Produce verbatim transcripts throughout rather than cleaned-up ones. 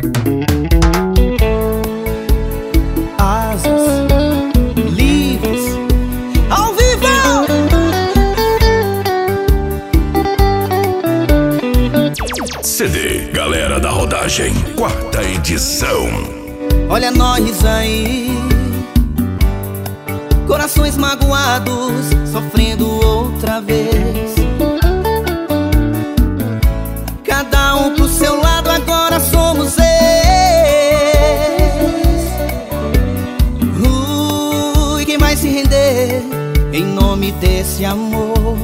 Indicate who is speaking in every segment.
Speaker 1: Asas livres ao vivo.
Speaker 2: C D Galera da Rodagem, quarta edição.
Speaker 1: Olha nós aí, corações magoados, sofrendo outra vez. Cada um pro seu lado, agora somos ex. Ui, quem vai se render em nome desse amor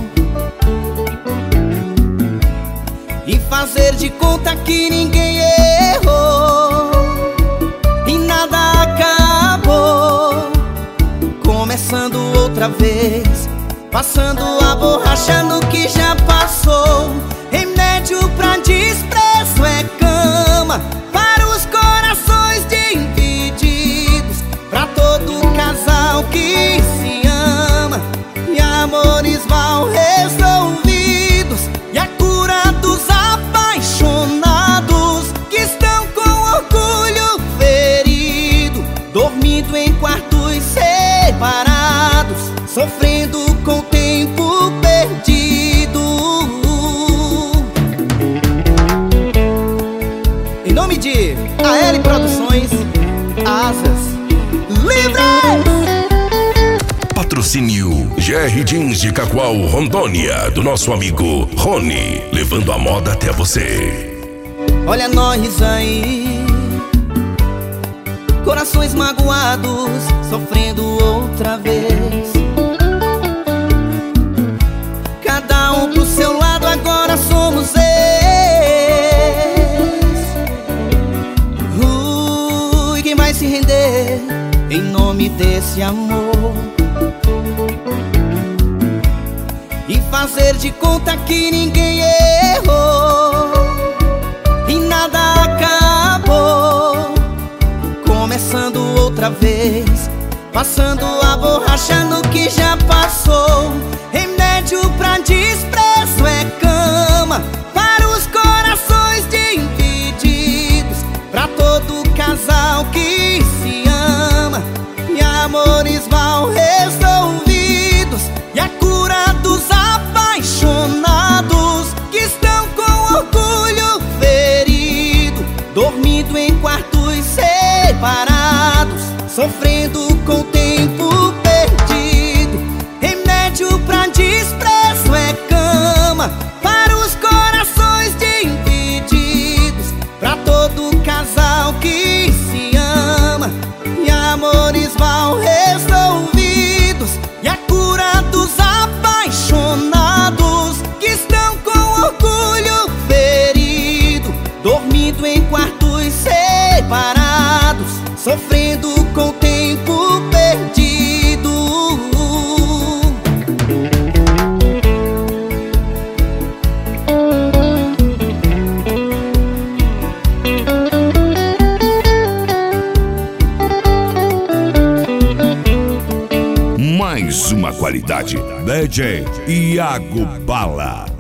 Speaker 1: e fazer de conta que ninguém errou e nada acabou, começando outra vez, passando a borracha no que já passou. Remédio pra desprezo é cama para os corações divididos, pra todo casal que se ama, e amores mal resolvidos, e a cura dos apaixonados que estão com orgulho ferido, dormindo em quartos separados, sofrendo com o tempo perdido. Em nome de A L Produções, Asas Livres.
Speaker 2: Patrocínio G R Jeans de Cacoal, Rondônia, do nosso amigo Rony, levando a moda até você.
Speaker 1: Olha nós aí, corações magoados, sofrendo outra vez. Cada um pro seu lado, agora somos ex. Ui, quem vai se render em nome desse amor e fazer de conta que ninguém errou e nada acabou, começando outra vez, passando a borracha no que já passou. Remédio pra desprezo é cama para os corações divididos, pra todo casal que se ama, e amores mal resolvidos, e a cura dos apaixonados que estão com orgulho ferido, dormindo em quartos separados, sofrendo com o tempo perdido. Remédio pra desprezo é cama para os corações divididos, pra todo casal que se ama, e amores mal resolvidos, e a cura dos apaixonados que estão com orgulho ferido, dormindo em quartos separados, sofrendo com o tempo perdido.
Speaker 2: Mais uma qualidade, D J Iago Bala.